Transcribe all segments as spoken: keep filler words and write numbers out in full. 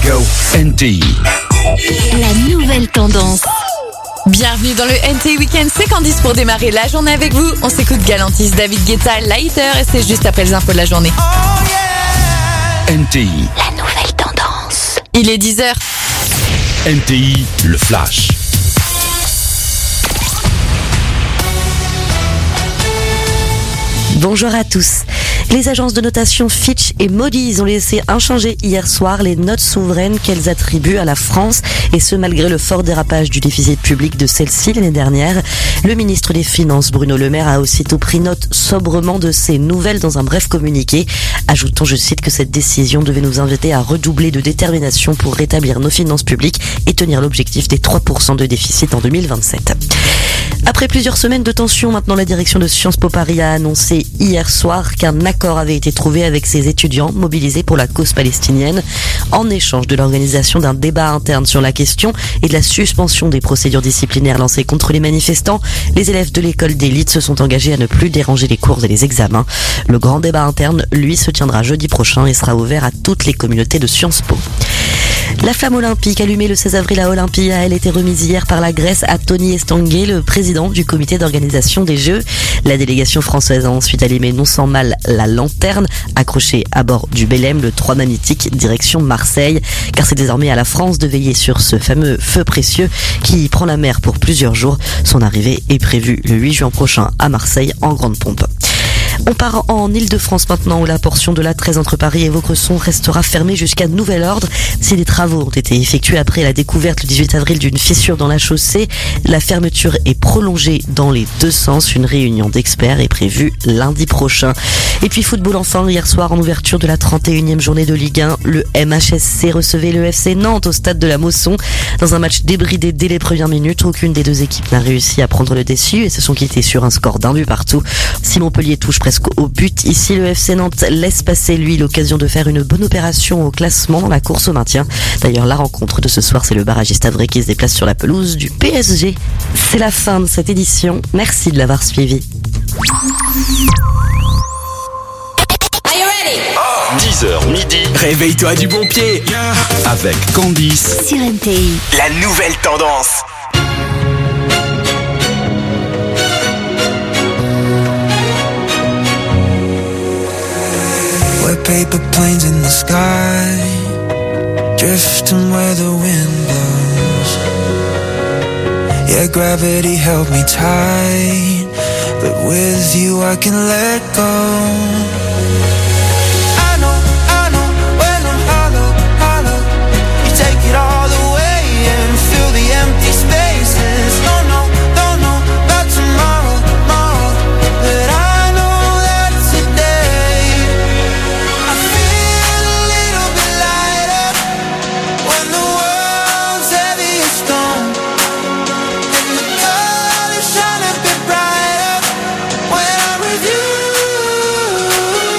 go. N T I. La nouvelle tendance. Bienvenue dans le N T I Weekend, c'est Candice pour démarrer la journée avec vous. On s'écoute Galantis, David Guetta, Lighter et c'est juste après les infos de la journée. Oh yeah. N T I. La nouvelle tendance. Il est dix heures. N T I, le flash. Bonjour à tous. Les agences de notation Fitch et Moody's ont laissé inchangées hier soir les notes souveraines qu'elles attribuent à la France, et ce malgré le fort dérapage du déficit public de celle-ci l'année dernière. Le ministre des Finances, Bruno Le Maire, a aussitôt pris note sobrement de ces nouvelles dans un bref communiqué, ajoutant, je cite, que cette décision devait nous inviter à redoubler de détermination pour rétablir nos finances publiques et tenir l'objectif des trois pour cent de déficit en deux mille vingt-sept. Après plusieurs semaines de tension, maintenant la direction de Sciences Po Paris a annoncé hier soir qu'un accord avait été trouvé avec ses étudiants mobilisés pour la cause palestinienne. En échange de l'organisation d'un débat interne sur la question et de la suspension des procédures disciplinaires lancées contre les manifestants, les élèves de l'école d'élite se sont engagés à ne plus déranger les cours et les examens. Le grand débat interne, lui, se tiendra jeudi prochain et sera ouvert à toutes les communautés de Sciences Po. La flamme olympique allumée le seize avril à Olympia, elle a été remise hier par la Grèce à Tony Estanguet, le président du comité d'organisation des Jeux. La délégation française a ensuite allumé non sans mal la lanterne accrochée à bord du Belém, le trois magnétique, direction Marseille, car c'est désormais à la France de veiller sur ce fameux feu précieux qui prend la mer pour plusieurs jours. Son arrivée est prévue le huit juin prochain à Marseille en grande pompe. On part en Île-de-France maintenant, où la portion de l'A treize entre Paris et Vaucresson restera fermée jusqu'à nouvel ordre. Si des travaux ont été effectués après la découverte le dix-huit avril d'une fissure dans la chaussée, la fermeture est prolongée dans les deux sens. Une réunion d'experts est prévue lundi prochain. Et puis football enfin, hier soir en ouverture de la trente et unième journée de Ligue un, le M H S C recevait le F C Nantes au stade de la Mosson. Dans un match débridé dès les premières minutes, aucune des deux équipes n'a réussi à prendre le dessus et se sont quittés sur un score d'un but partout. Si Montpellier touche presque au but, ici le F C Nantes laisse passer lui l'occasion de faire une bonne opération au classement dans la course au maintien. D'ailleurs la rencontre de ce soir, c'est le barragiste Havre qui se déplace sur la pelouse du P S G. C'est la fin de cette édition, merci de l'avoir suivi. dix heures midi. Réveille-toi du bon pied. Avec Candice. Sur N T I. La nouvelle tendance. We're paper planes in the sky, drifting where the wind blows. Yeah, gravity held me tight, but with you I can let go. With you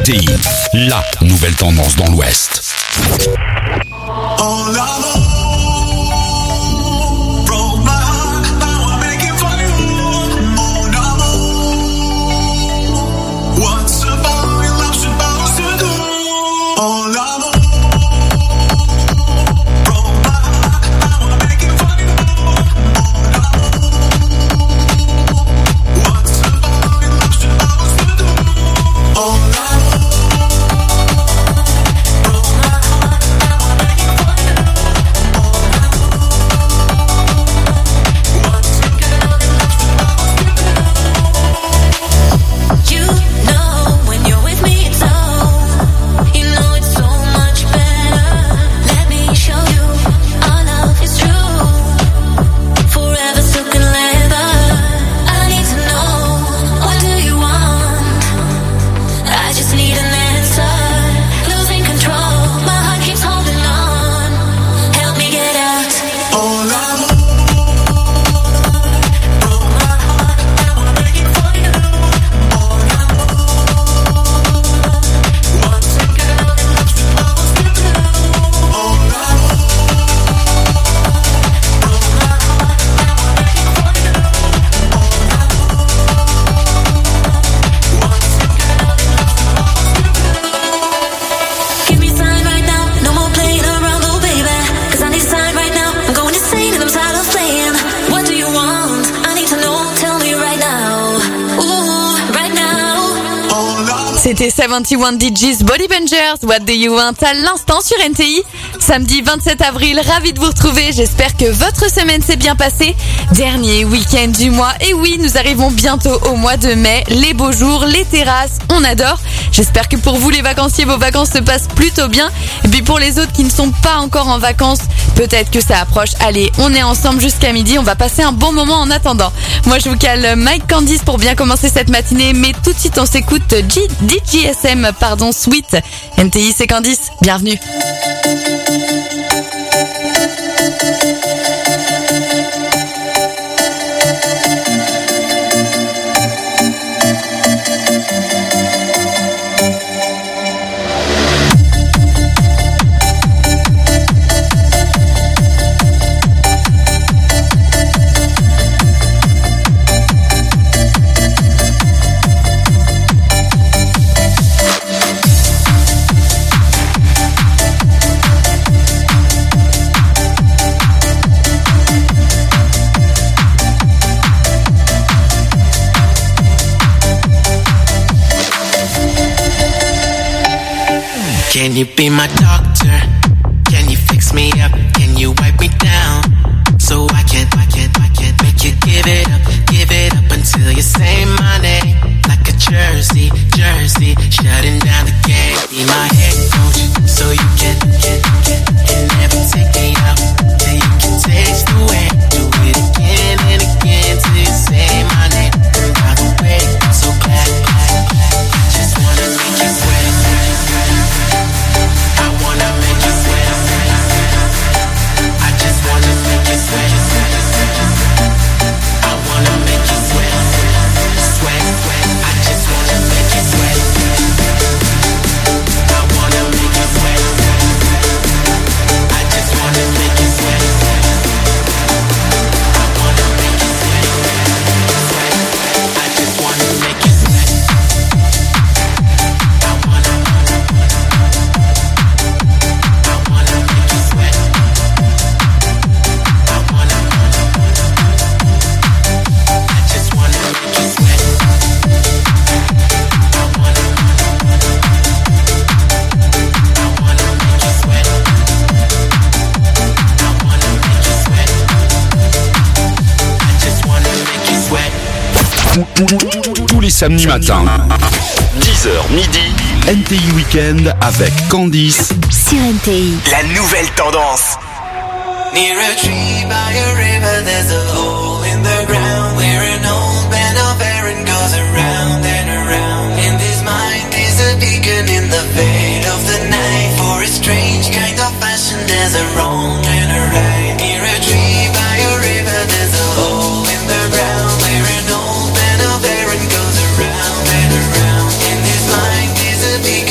T I, la nouvelle tendance dans l'Ouest. C'était soixante et un D Js Body Bangers, What Do You Want à l'instant sur N T I. Samedi vingt-sept avril, ravi de vous retrouver. J'espère que votre semaine s'est bien passée. Dernier week-end du mois. Et oui, nous arrivons bientôt au mois de mai. Les beaux jours, les terrasses, on adore. J'espère que pour vous les vacanciers, vos vacances se passent plutôt bien. Et puis pour les autres qui ne sont pas encore en vacances, peut-être que ça approche. Allez, on est ensemble jusqu'à midi. On va passer un bon moment en attendant. Moi, je vous cale Mike Candice pour bien commencer cette matinée. Mais tout de suite, on s'écoute G- D J S M, pardon, Sweet. N T I, c'est Candice. Bienvenue. Can you be my doctor? Can you fix me up? Can you wipe me down? So I can, I can, I can make you give it up, give it up until you say my name. Like a jersey, jersey, shutting down the game. Be my head coach, so you can, can, can, and never take me out. Till you can taste the way. Do it again and again till you say my name. And by the way, I'm so glad, glad, glad. I just wanna make you sweat. I wanna make you sweat. I just wanna make you sweat. I wanna make you sweat. Sweat, sweat. I just wanna make you sweat. I wanna make you sweat. I just wanna make you sweat. I wanna make you sweat. Sweat. I just wanna make you sweat. I wanna Tous les samedis matins, dix heures midi, N T I Weekend avec Candice sur N T I. La nouvelle tendance. Near a tree by a river, there's a hole in the ground where an old band of Aaron goes around and around. In his mind is a beacon in the veil of the night. For a strange kind of fashion, there's a wrong and a right. Near a tree by a river, there's a hole in the ground where an old band of Aaron goes around and around. In his mind is a beacon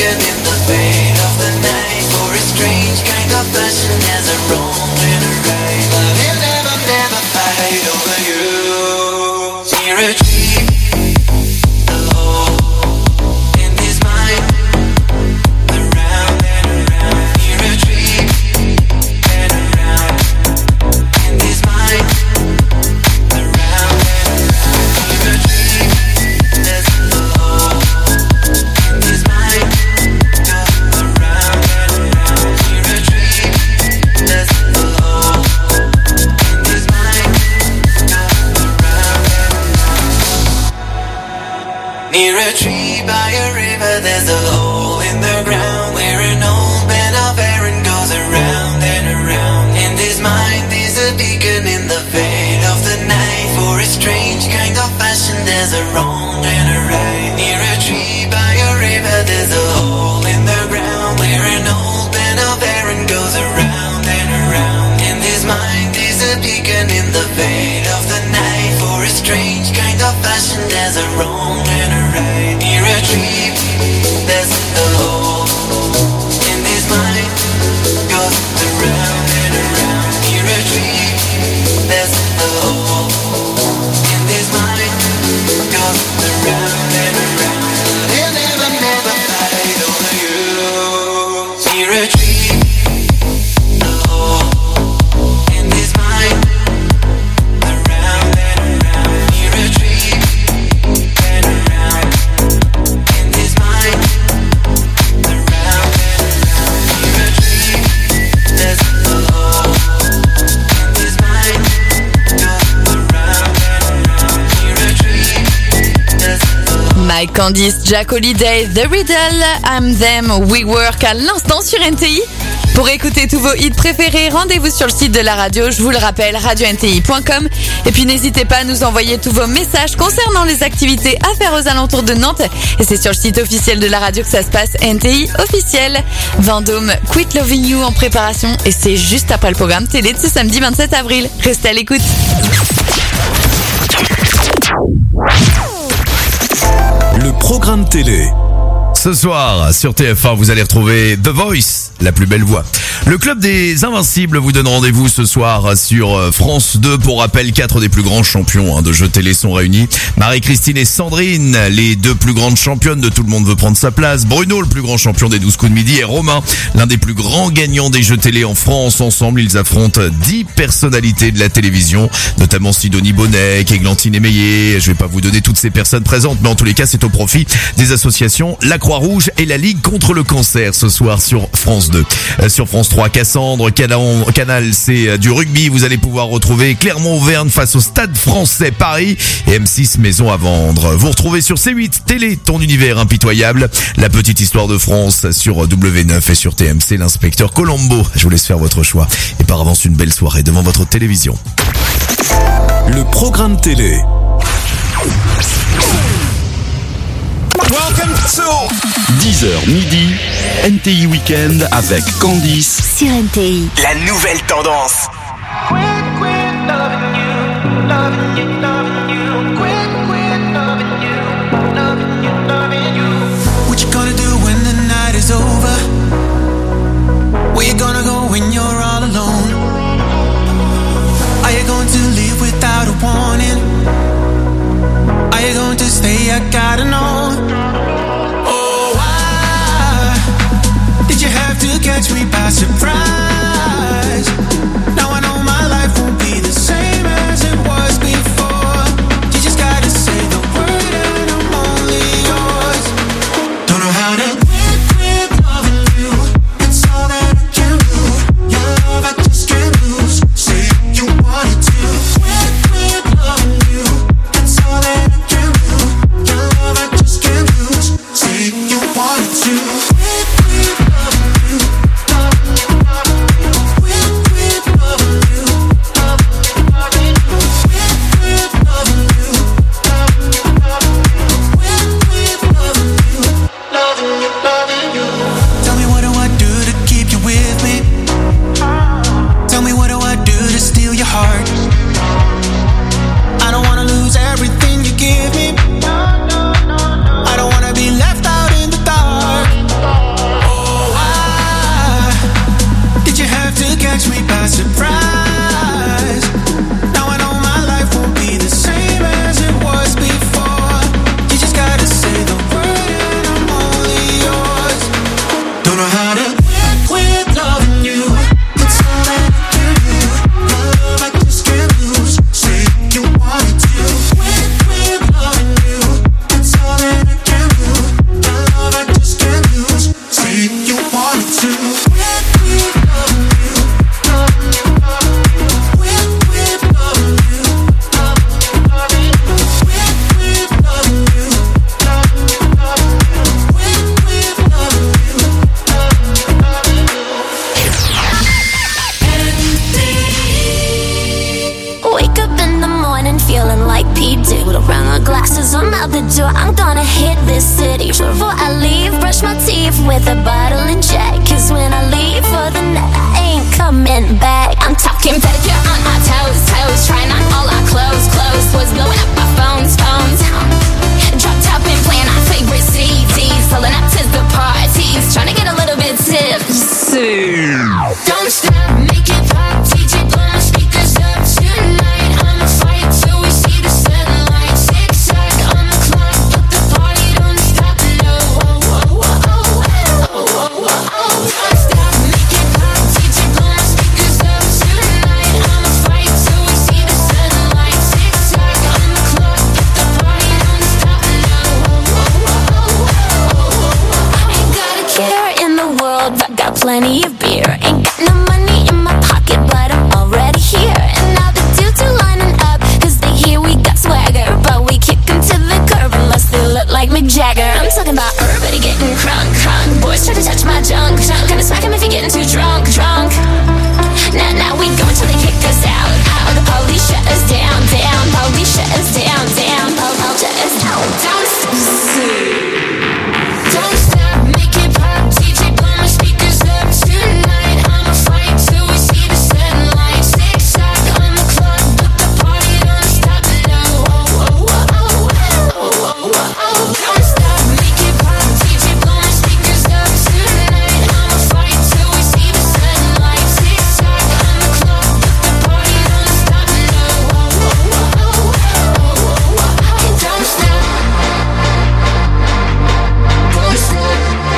a tree by a river, there's a hole in the ground where an old man of Aaron goes around and around. And his mind is a beacon in the veil of the night. For a strange kind of fashion, there's a wrong and a right. Near a tree by a river, there's a hole in the ground where an old man of Aaron goes around and around. And his mind is a beacon in the veil of the night. For a strange kind of fashion, there's a wrong and a right. Near a tree, there's a hole in his mind, goes around and around. Near a tree, there's a hole in his mind, goes around and around. They'll never, never fight over you. Near a tree, a hole in his mind, around and around. Near a tree and around in his mind, around and around. Near a tree, there's a hole in his mind, goes around and around. Near a tree, there's a hole. Mike Candice, Jack Holiday, The Riddle, I'm Them, We Work à l'instant sur N T I. Pour écouter tous vos hits préférés, rendez-vous sur le site de la radio, je vous le rappelle, radio n t i point com. Et puis n'hésitez pas à nous envoyer tous vos messages concernant les activités à faire aux alentours de Nantes. Et c'est sur le site officiel de la radio que ça se passe, N T I officiel. Vendôme, Quit Loving You en préparation. Et c'est juste après le programme télé de ce samedi vingt-sept avril. Restez à l'écoute. Le programme télé. Ce soir, sur T F un, vous allez retrouver The Voice, la plus belle voix. Le Club des Invincibles vous donne rendez-vous ce soir sur France deux. Pour rappel, quatre des plus grands champions de jeux télé sont réunis. Marie-Christine et Sandrine, les deux plus grandes championnes de Tout le monde veut prendre sa place. Bruno, le plus grand champion des douze coups de midi. Et Romain, l'un des plus grands gagnants des jeux télé en France. Ensemble, ils affrontent dix personnalités de la télévision, notamment Sidonie Bonnet, Églantine Émeillé. Je vais pas vous donner toutes ces personnes présentes, mais en tous les cas, c'est au profit des associations La Croix-Rouge et la Ligue contre le cancer ce soir sur France deux. Euh, sur France trois, Cassandre, Canal, Canal c'est du rugby. Vous allez pouvoir retrouver Clermont-Auvergne face au Stade Français Paris et M six Maison à vendre. Vous retrouvez sur C huit Télé, ton univers impitoyable, La petite histoire de France sur W neuf et sur T M C, l'inspecteur Colombo. Je vous laisse faire votre choix et par avance une belle soirée devant votre télévision. Le programme télé. Welcome to dix heures midi, N T I Weekend avec Candice Sur N T I. la nouvelle tendance. What you gonna do when the night is over? Where you gonna go when you're all alone? Are you going to leave without a warning? Are you going to stay? I gotta know. Oh, why did you have to catch me by surprise? Now I the door, I'm gonna hit this city. Before I leave, brush my teeth with a bottle and jack. Cause when I leave for the night, I ain't coming back. I'm talking pedicure on our toes, toes. Trying on all our clothes, clothes. Was blowing up our phones, phones. Dropped up and playing our favorite C Ds. Pulling up to the parties, trying to get a little bit tipsy. Don't stop, make it pop. D J blow my speakers up tonight. I'ma fight till we see the sunlight. Zigzag on the clock, but the party don't stop. No, oh, oh, oh, oh, oh, oh, oh. Don't stop, make it pop. D J blow my speakers up tonight. I'ma fight till we see the sunlight. Zigzag on the clock, but the party don't stop. No, oh, oh, oh, oh, oh, oh. Ain't got a care in the world, but got plenty of beer. Ain't got no money in my pocket, but I'm already here. And now the dudes are lining up, cause they hear we got swagger. But we kick them to the curb unless they look like Mick Jagger. I'm talking about everybody getting crunk, crunk. Boys try to touch my junk, junk. Gonna smack him if you're getting too drunk, drunk. Now, now we go until they kick us out, out. The police shut us down, down. Police shut us down, down. Police shut us down, down. Don't stop, make it pop. D J blow my speakers up tonight. I'ma fight till we see the sunlight. Zigzag on the clock, but the party don't stop. No, oh, oh, oh, oh, oh, oh, oh. Don't stop, make it pop. D J blow my speakers up tonight. I'ma fight till we see the sunlight. Zigzag on the clock, but the party don't stop. No, oh, oh, oh, oh, oh, oh, oh. Don't stop. Don't stop.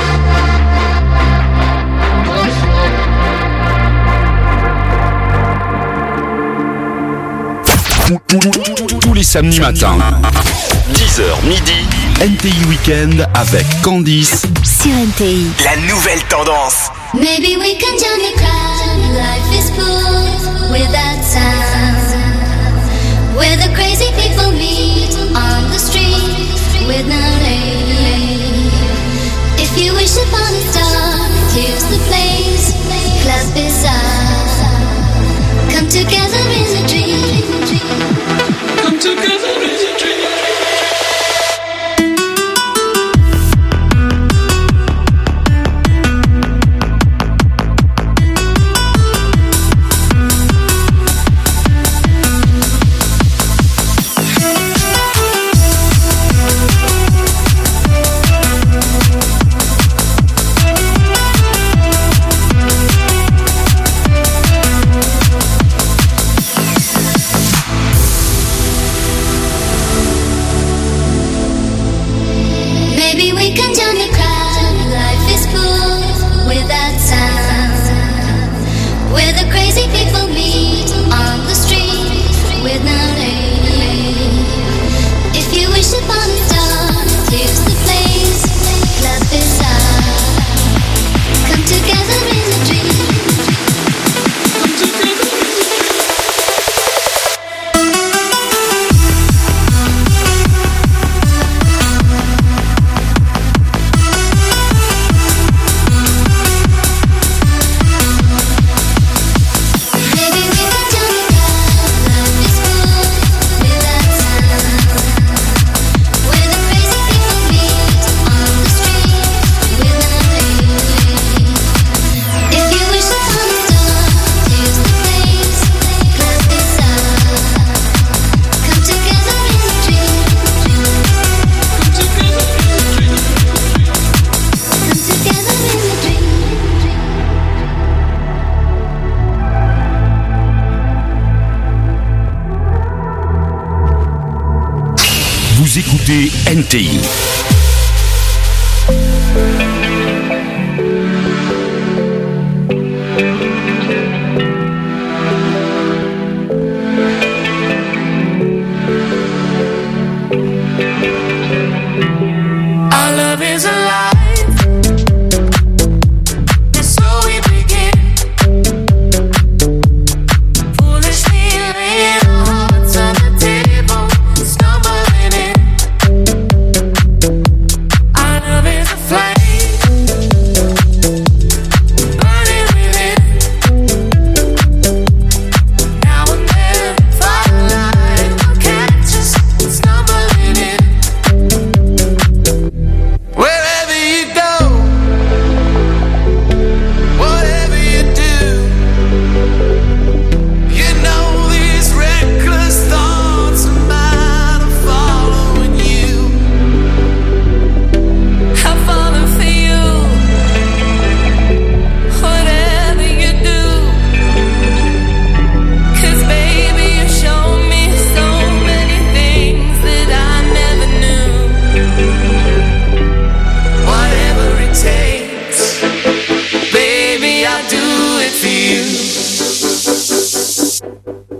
Tous les samedis matins, dix heures midi, N T I Weekend avec Candice Sur N T I. La nouvelle tendance. Maybe we can join the crowd. Life is full without sound. Where the crazy people meet on the street with no name. If you wish upon a star, here's the place. Club Bizarre. Come together in a dream. Come together in a dream. Maybe we can join the crowd. Life is full without sound. Where the crazy people meet on the street with no name. If you wish upon a star, here's the place. Club Bizarre. Come together in a dream. Come together. Maybe we can join the crowd. Life is full without sound. Where the crazy people meet on the street with no name. If you wish upon a star, here's the place. Club Bizarre. Come together in a dream. Come together in a dream. Come together in a dream. Vous écoutez N T I. Our love is alive, and so we begin. Foolishly laying our hearts on the table, stumbling in.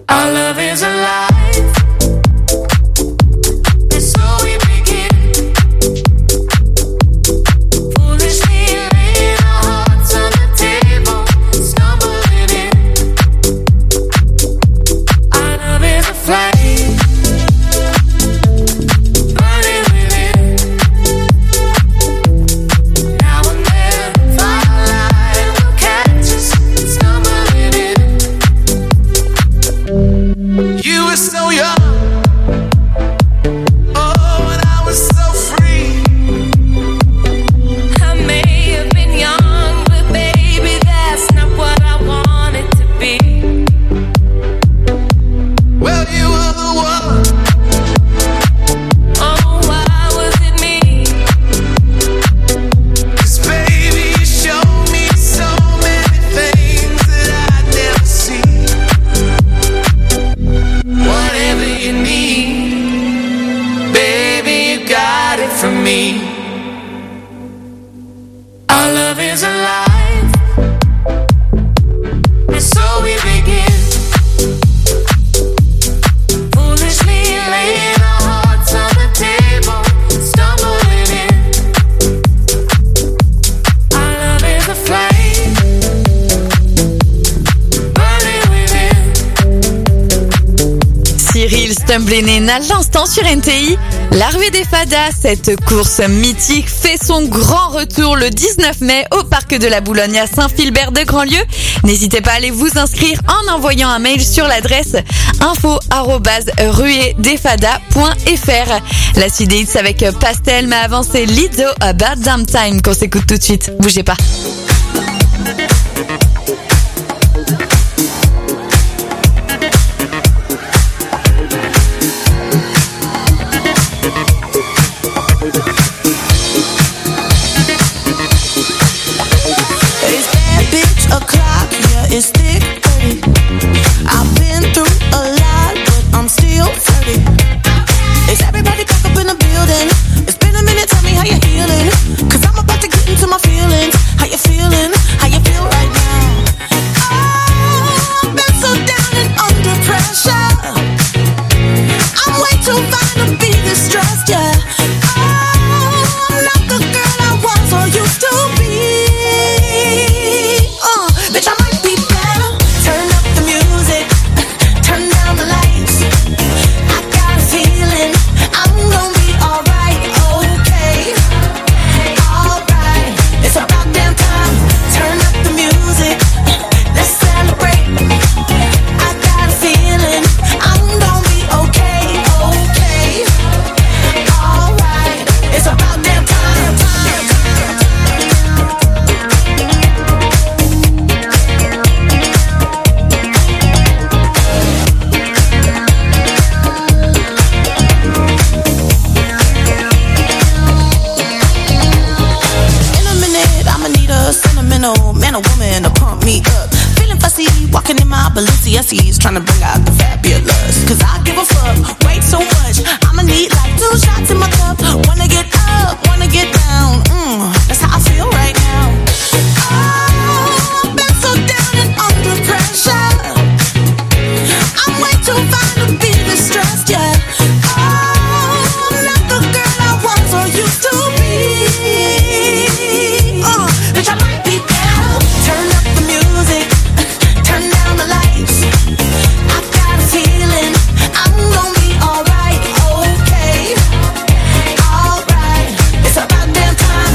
Our love is alive. And so we begin. Foolishly laying our hearts on the table, stumbling in. Our love is a flame, burning within. Now and then, firelight will catch us, stumbling in. You were so young, oh, and I was so free. I may have been young, but baby, that's not what I wanted to be. Well, you were the one. Oh, why was it me? 'Cause baby, you showed me so many things that I'd never see. Whatever you need, baby, you got it from me. Our love is alive, and so we begin. Foolishly laying our hearts on the table, stumbling in. Our love is a flame, burning within. Cyril Stumblenin à l'instant sur N T I. La ruée des Fadas, cette course mythique, fait son grand retour le dix-neuf mai au parc de la Boulogne à Saint-Philbert de Grandlieu. N'hésitez pas à aller vous inscrire en envoyant un mail sur l'adresse info arobase ruée des fadas point f r. La suite des hits avec Pastel, mais avant c'est Lizzo About Damn Time qu'on s'écoute tout de suite. Bougez pas. It's that bitch o'clock, yeah, it's thick thirty. I've been through a lot, but I'm still thirty. Is everybody back up in the building? It's been a minute, tell me how you're healing. Cause I'm about to get into my feelings. How you feeling? How you feel right now? Oh, I've been so down and under pressure. I'm way too fine to be distressed, yeah. Oh, I'm not the girl I was or used to be. Uh, bitch, I might be better. Turn up the music, turn down the lights. I got a feeling I'm gonna be alright, okay. Alright, it's about damn time. Turn up the music, let's celebrate. I got a feeling I'm gonna be okay, okay. Alright, it's about damn time. In a minute, I'ma need a sentimental man or woman to pump me up. Feeling fussy, walking in my Balenciennes, trying to bring out the fabulous. Cause I give a fuck, way so much. I'ma need like two shots in my cup. Wanna get up, wanna get down. Mm, that's how I feel right now. Oh, I've been so down and under pressure. I'm way too fine to be distressed, yeah. Oh, I'm not the girl I was or used to be. Uh, bitch, I might be better. Turn up the music, turn down the lights. I got a feeling I'm gonna be alright, okay. Alright, it's about damn time.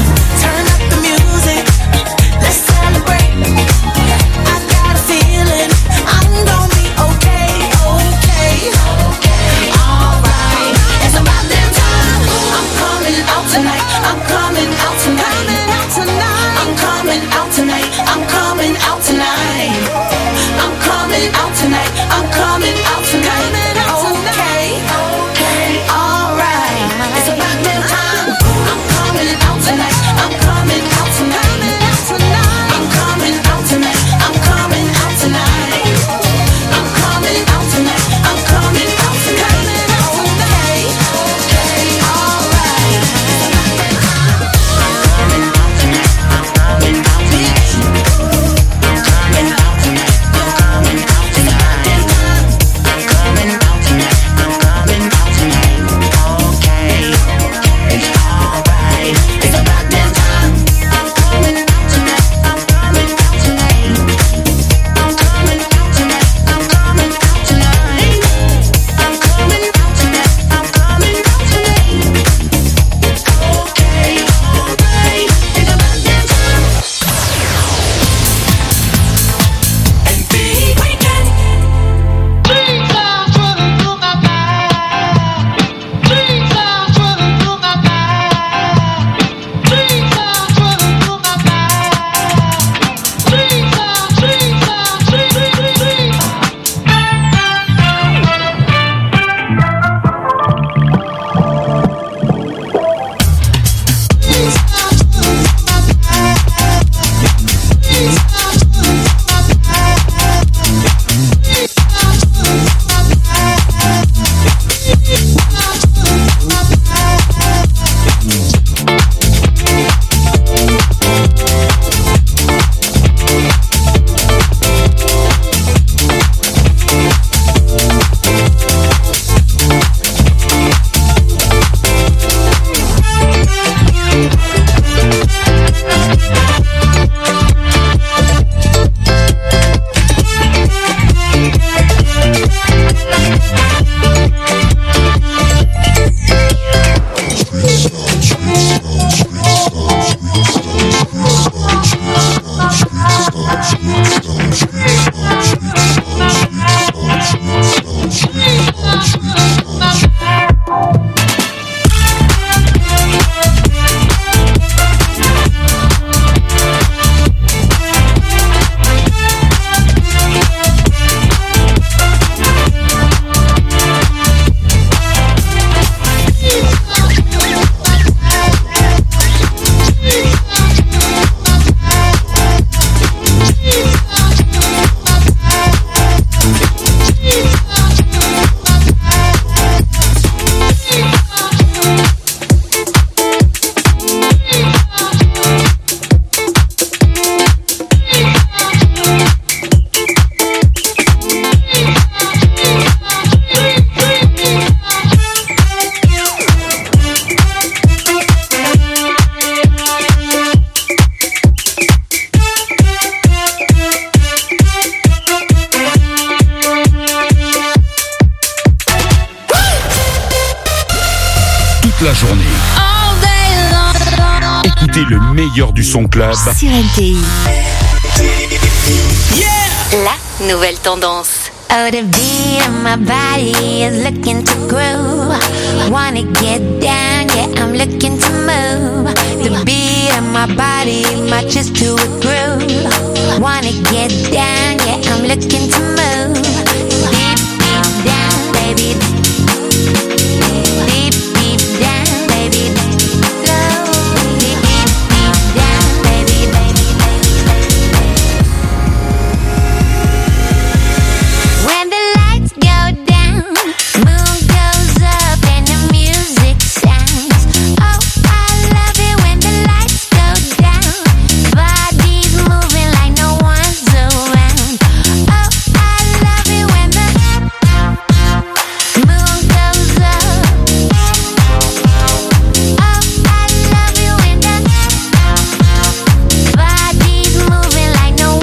la journée. Écoutez le meilleur du son club sur N T I. La nouvelle tendance. Oh, the beat of my body is looking to groove. Wanna get down, yeah, I'm looking to move. The beat of my body matches to a groove. Wanna get down, yeah, I'm looking to move. Deep, deep down, baby. Deep, deep down, baby. Slow, deep, deep, deep down, baby, baby, baby. When the lights go down, moon goes up and the music sounds. Oh, I love it when the lights go down. Bodies moving like no one's around. Oh, I love it when the moon goes up. Oh, I love it when the bodies moving like no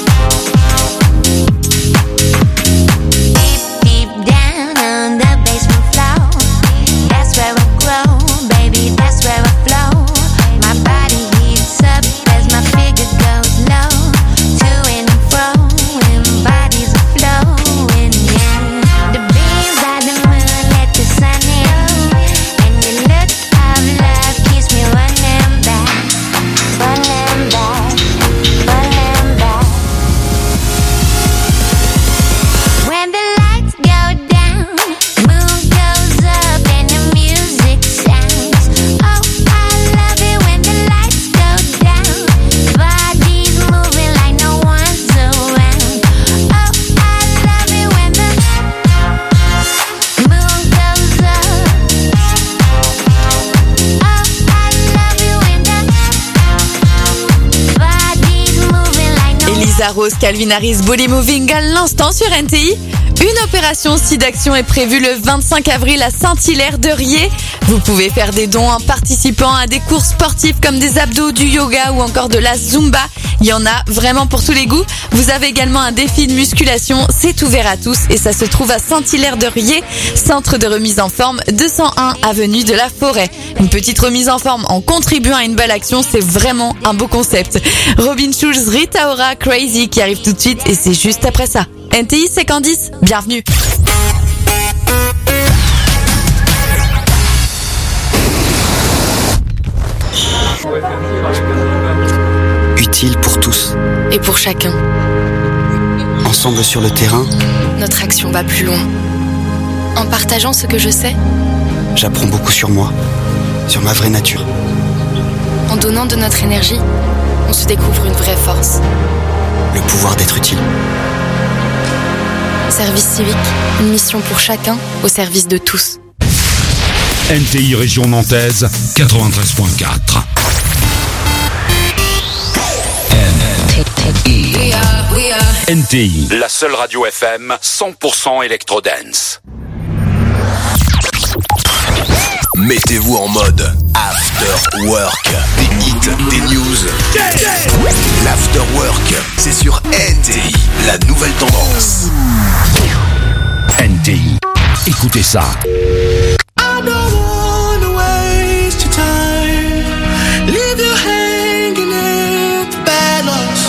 deep, deep down on the basement floor. That's where I grow, baby, that's where I flow. My body heats up as my figure goes low. To and fro, and bodies are flowing, yeah. The beams of the moon let the sun in, and your look of love keeps me running back, running back, running back. When the lights go down, moon goes up and the music sounds. Oh, I love it when the lights go down. Bodies moving like no one's around. Oh, I love it when the moon goes up. Oh, I love it when the bodies moving like no Elisa Rose, Calvin Harris, Body Moving à l'instant sur N T I. Une opération SIDAction est prévue le vingt-cinq avril à Saint-Hilaire-de-Riez. Vous pouvez faire des dons en participant à des cours sportifs comme des abdos, du yoga ou encore de la Zumba. Il y en a vraiment pour tous les goûts. Vous avez également un défi de musculation. C'est ouvert à tous et ça se trouve à Saint-Hilaire-de-Riez, centre de remise en forme deux cent un avenue de la Forêt. Une petite remise en forme en contribuant à une belle action, c'est vraiment un beau concept. Robin Schulz, Rita Ora, Crazy qui arrive tout de suite et c'est juste après ça. N T I, c'est Candice, bienvenue. Utile pour tous. Et pour chacun. Ensemble sur le terrain, Notre action va plus loin. En partageant ce que je sais, j'apprends beaucoup sur moi, sur ma vraie nature. en donnant de notre énergie, on se découvre une vraie force. Le pouvoir d'être utile. Service civique, une mission pour chacun, au service de tous. N T I Région Nantaise, quatre-vingt-treize point quatre. N T I, la seule radio F M cent pour cent électro-dance. Mettez-vous en mode After Work. Des hits, des news. L'After Work, c'est sur N T I, la nouvelle tendance. N T I, écoutez ça. I don't wanna waste your time. Leave you hanging in the balance.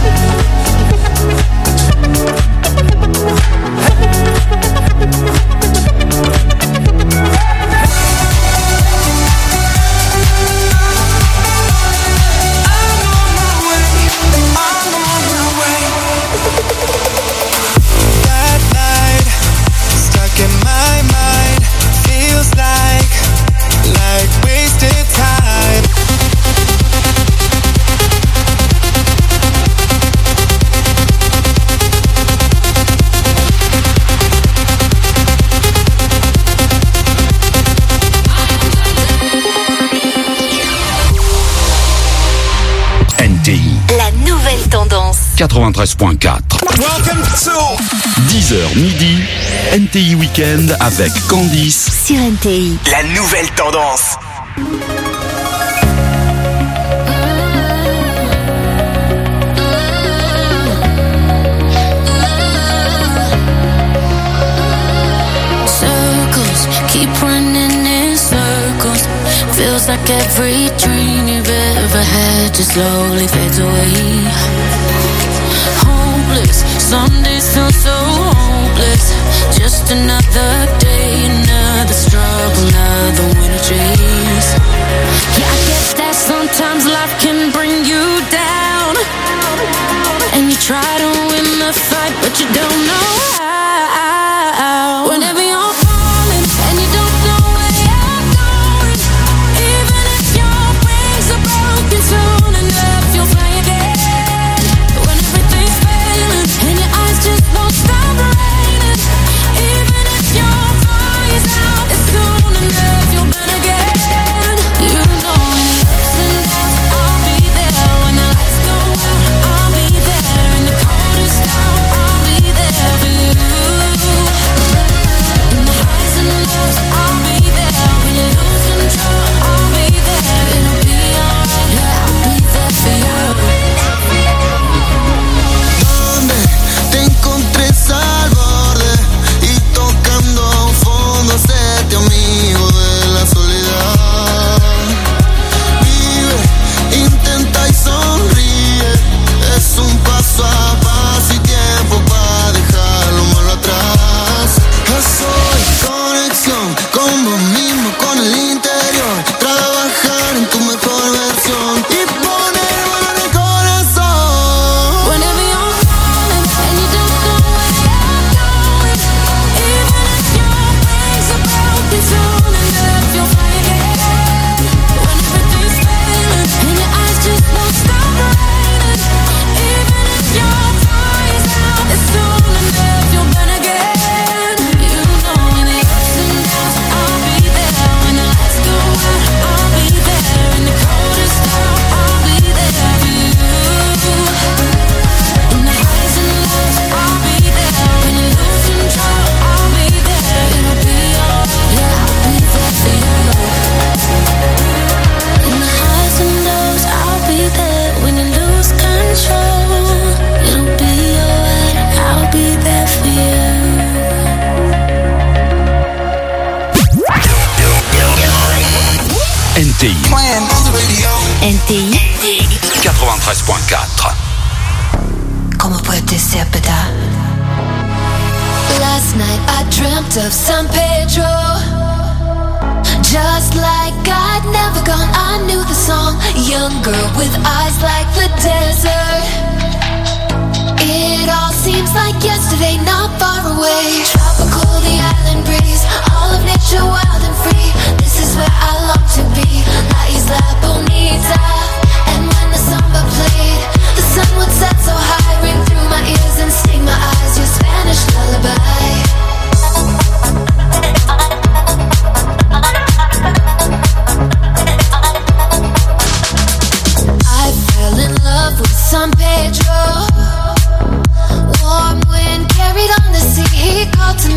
La nouvelle tendance. quatre-vingt-treize point quatre. dix heures midi, N T I Weekend avec Candice Sur N T I. La nouvelle tendance. Circles keep running in circles. Feels like every dream you've ever had just slowly fades away. Hopeless, some days feel so hopeless. Just another day, another struggle, another winter chase. Yeah, I get that sometimes life can bring you down, and you try to win the fight, but you don't know how. Whenever you're falling and you don't know where you're going, even if your wings are broken, soon enough you'll fly again. When everything's failing and your eyes just won't stop raining, even if your fire's out, it's soon enough you'll burn again. You know when the ups and downs, I'll be there. When the lights go out, I'll be there. In the coldest hour, I'll be there for you. In the highs and lows, I'll be there. When you lose control, I'll be there. It'll be alright, yeah, I'll be there for you. ¿Dónde te encontré al borde y tocando a un fondo, hacerte amigo de la soledad? Vive, intenta y sonríe, es un paso a paso y tiempo para dejar lo malo atrás. Soy conexión con vos mismo, con el interior, trabajar en tu mejor versión y poner mano en el corazón. Whenever you're falling and you don't know where you're going, even if your wings are broken, soon enough you'll fly again. When everything's failing and your eyes just won't stop raining, even if your fire's out, it's soon enough you'll burn again. You know when the ups and downs, I'll be there. When the lights go out, I'll be there. In the coldest hour, I'll be there for you. In the highs and lows, I'll be there. When you lose control, I'll be there. It'll be alright, yeah, I'll be there for you. In the highs and lows, I'll be there. When you lose control, it'll be alright, I'll be there for you. N T I N T I quatre-vingt-treize point quatre. ¿Cómo puede ser verdad? Last night I dreamt of San Pedro. Just like I'd never gone, I knew the song. Young girl with eyes like the desert. It all seems like yesterday, not far away. Tropical, the island breeze, all of nature wild and free. This is where I long to be, La Isla Bonita. And when the samba played, the sun would set so high, ring through my ears and sting my eyes, your Spanish lullaby. I fell in love with San Pedro. Warm wind carried on the sea, he called to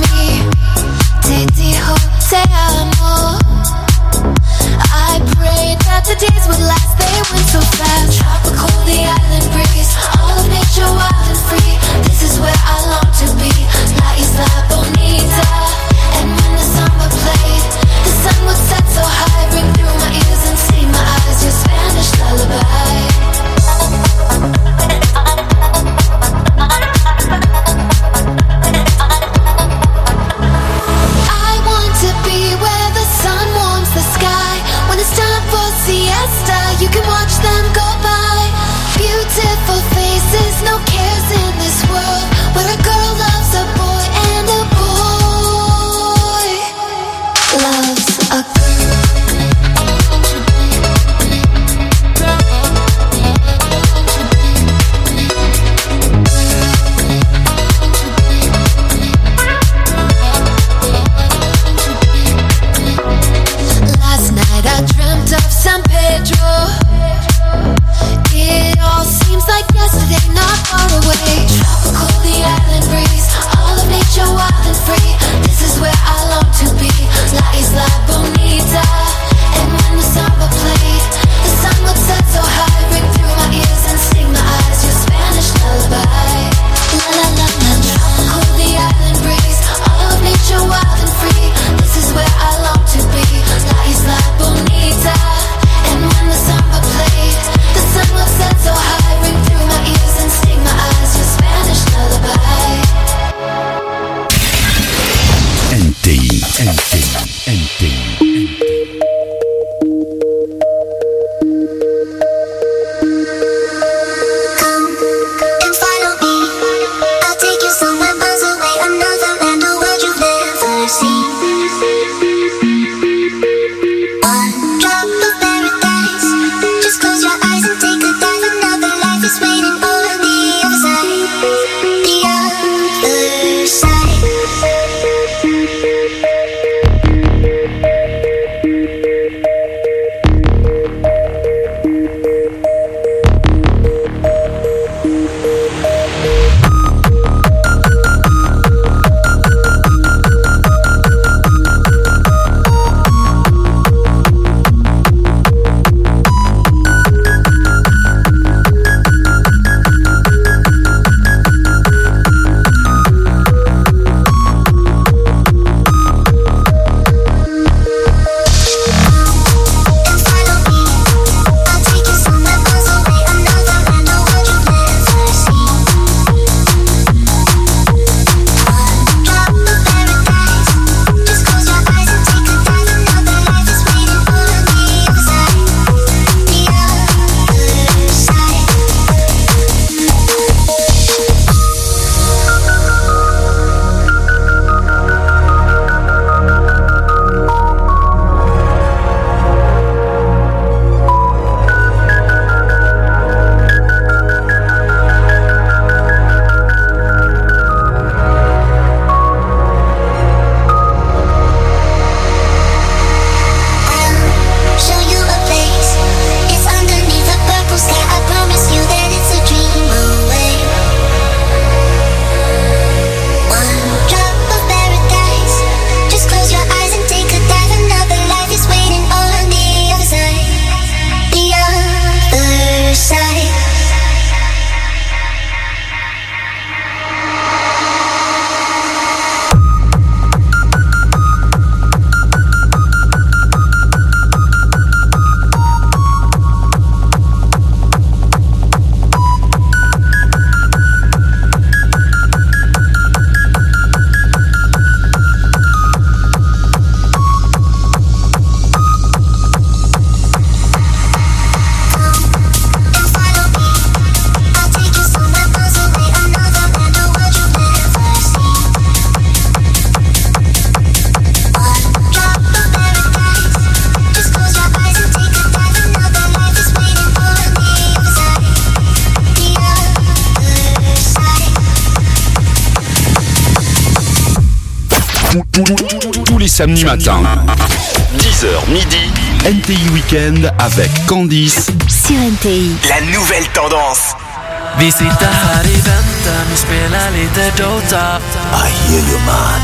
Tous les samedis matins, dix heures midi, N T I Weekend avec Candice sur N T I. La nouvelle tendance. Vi sitter här i väntan och spelar lite Dota. I hear you man.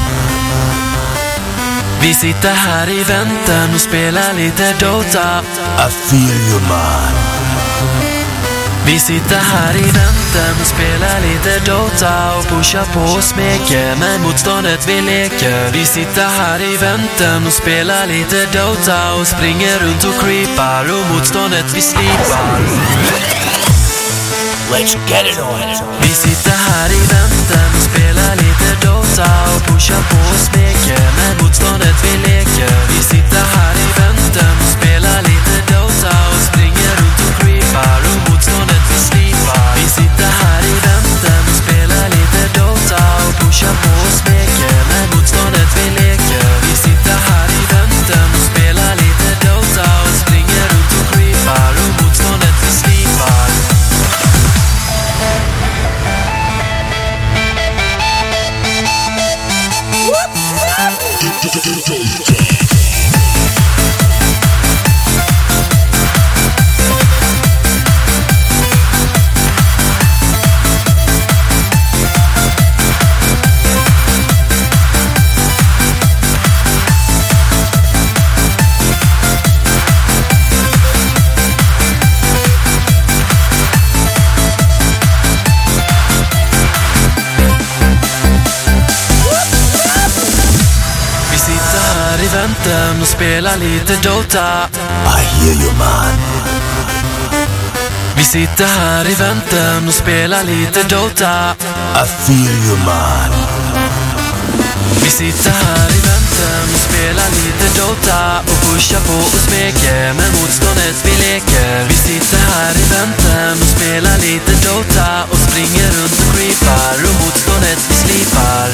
Vi sitter här i väntan och spelar lite Dota. I feel you man. Vi sitter här i väntan och spelar lite Dota och pushar på och smeker, men motståndet vi leker. Vi sitter här i väntan och spelar lite Dota och springer runt och creepar och motståndet vi slipar. Let's get it on. Vi sitter här i väntan och spelar lite Dota och pushar på och smeker, men motståndet vi leker. Vi sitter här i väntan och spelar lite Dota och springer runt och creepar och motståndet vi slipar. Vi sitter här i väntan och spelar lite Dota och pushar på och smeker, men motståndet vi leker. Vi sitter här i väntan och spelar lite Dota och springer runt och creepar och motståndet vi slipar. Och spela lite Dota. I hear you man. Vi sitter här i väntan och spelar lite Dota. I feel you man. Vi sitter här i väntan och spelar lite Dota och pushar på och smeker, men motståndet vi leker. Vi sitter här i väntan och spelar lite Dota och springer runt och creepar och motståndet vi slipar.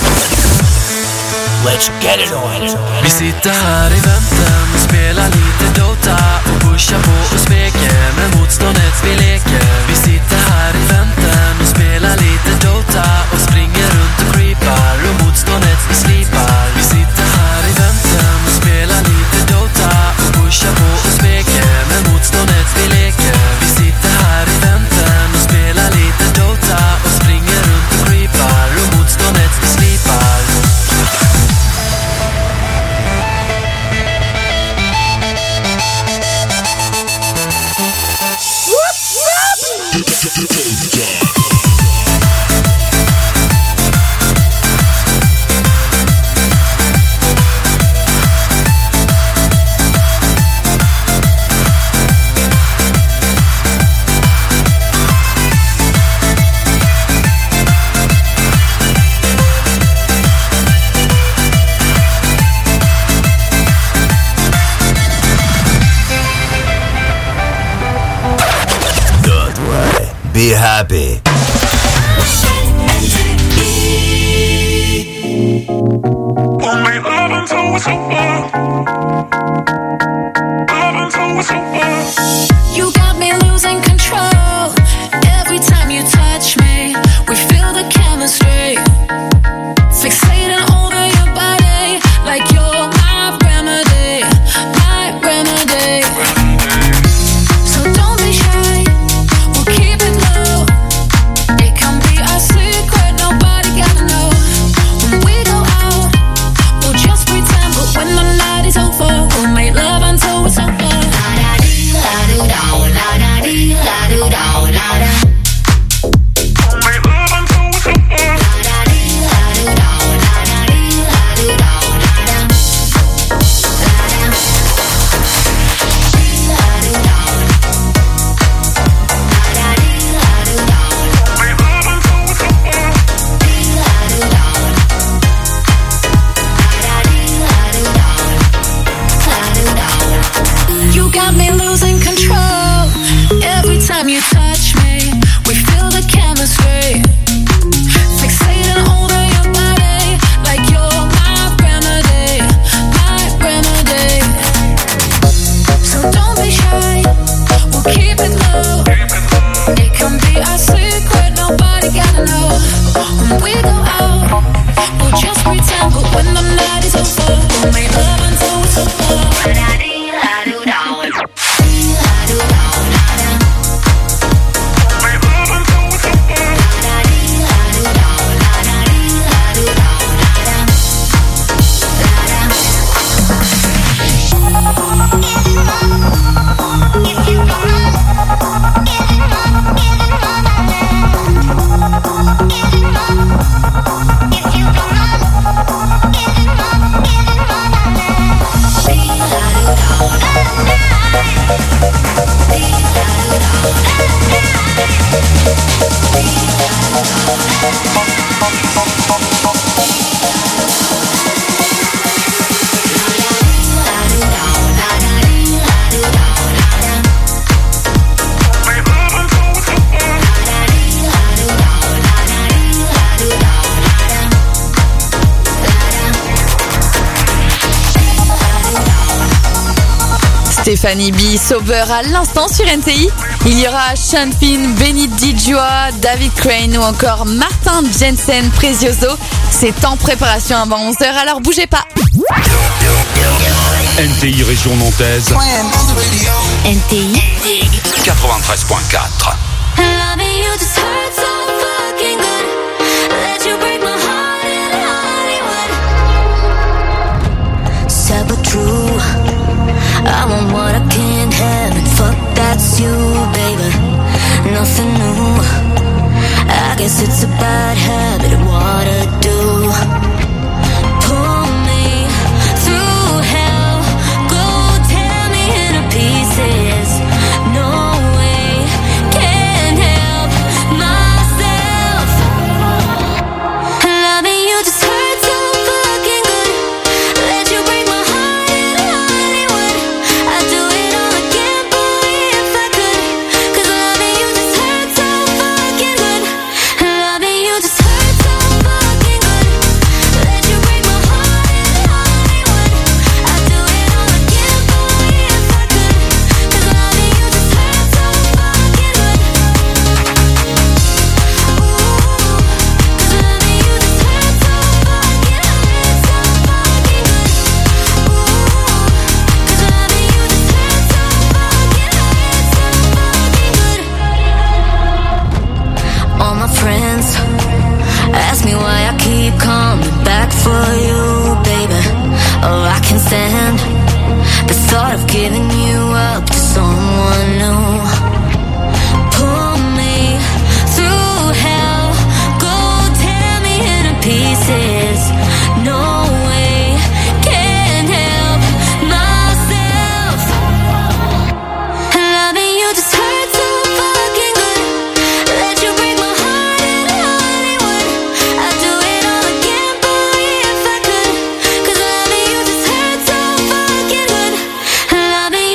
Let's get it on. Vi sitter här i väntan och spelar lite Dota och pushar på och smeker, men motståndet vi leker. Vi sitter här i väntan och spelar lite Dota och springer runt och creepar och motståndet vi slipar. Vi sitter här i väntan och spelar lite Dota och pushar på och smeker, men motståndet vi leker. Vi sitter här i väntan och spelar lite Dota och springer runt och creepar och motståndet vi slipar. Be happy. You got me losing control. Every time you touch me, we feel the chemistry. Fixating over your body like you're my remedy, my remedy. So don't be shy, we'll keep it low. Stéphanie B, Sauveur à l'instant sur N T I. Il y aura Sean Finn, Benny Didjoa, David Crane ou encore Martin Jensen Prezioso. C'est en préparation avant onze heures, alors bougez pas. N T I Région Nantaise. N T I quatre-vingt-treize point quatre. Sad but true, I want what I can't have, and fuck that's you, baby. Nothing new, I guess it's a bad habit, what to do. Pull me through hell, go tear me into pieces. No way, can't help myself. Loving you just hurts so fucking good. Let you break my heart in Hollywood. I'd do it all again, boy, if I could. 'Cause loving you just hurts so fucking good. Loving you just hurts so fucking good. Let you break my heart in Hollywood. I'd do it all again, boy, if I could. 'Cause loving you just hurts so fucking good. All my friends ask me why I keep coming back for you, baby. Oh, I can stand the thought of giving you up to someone new. Pull me through hell, go tear me into pieces. No way, can't help myself. Loving you just hurts so fucking good. Let you break my heart in Hollywood. I'd do it all again, boy, if I could. 'Cause loving you just hurts so fucking good. Loving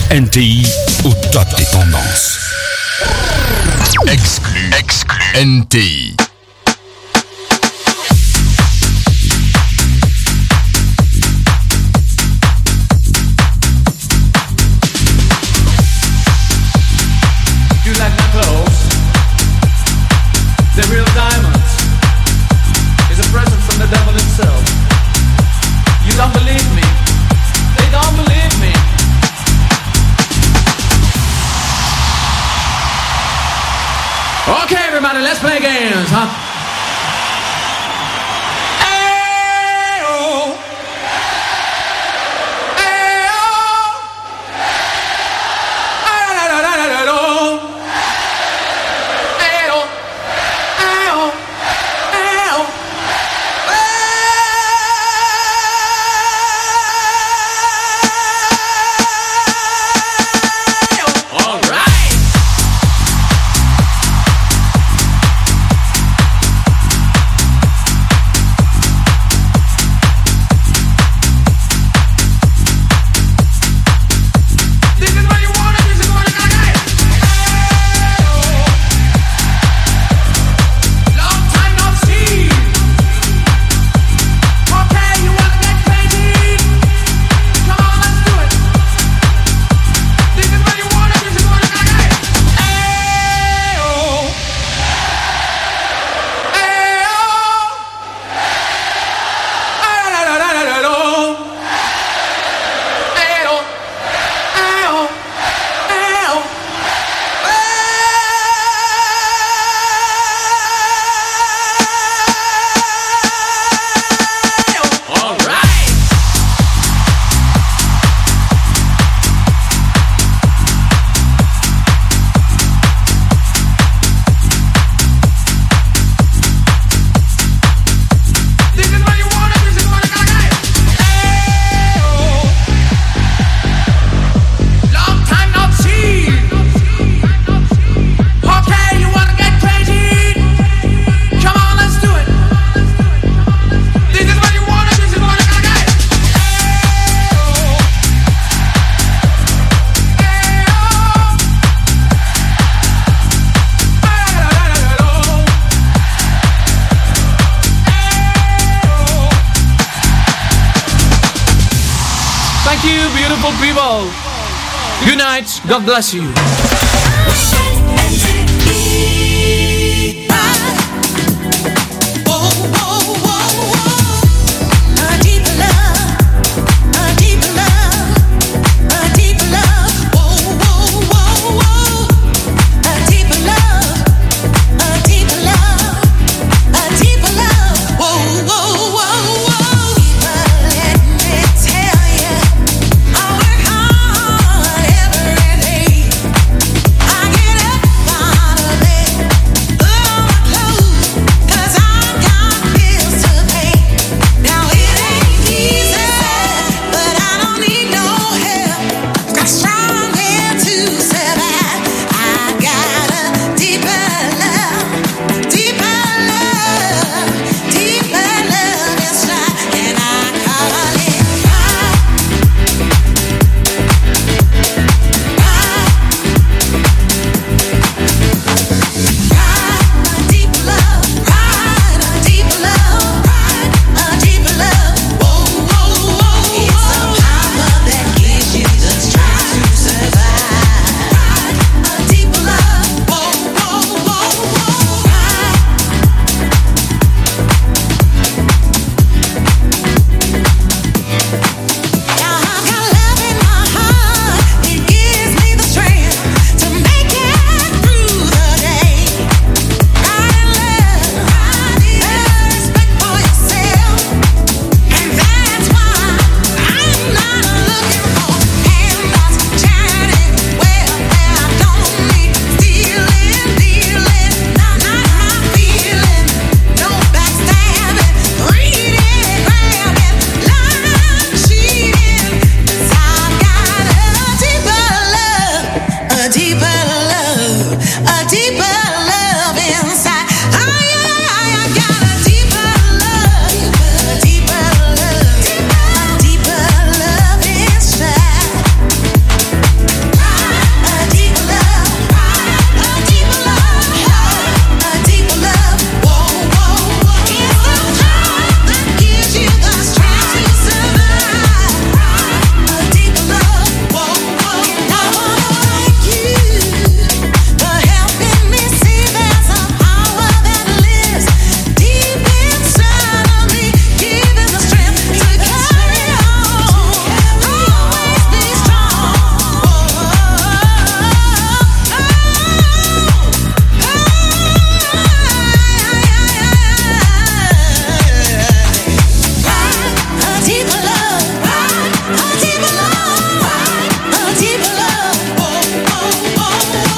N T I au top des tendances. Exclu, exclu, N T I. You like my clothes? They're real diamonds. It's a present from the devil himself. You don't believe me? They don't believe me. Okay, everybody, let's play games, huh? Ayo. Ayo. Ayo. Ayo. Ayo. Ayo. All right. Thank you, beautiful people. Good night. God bless you.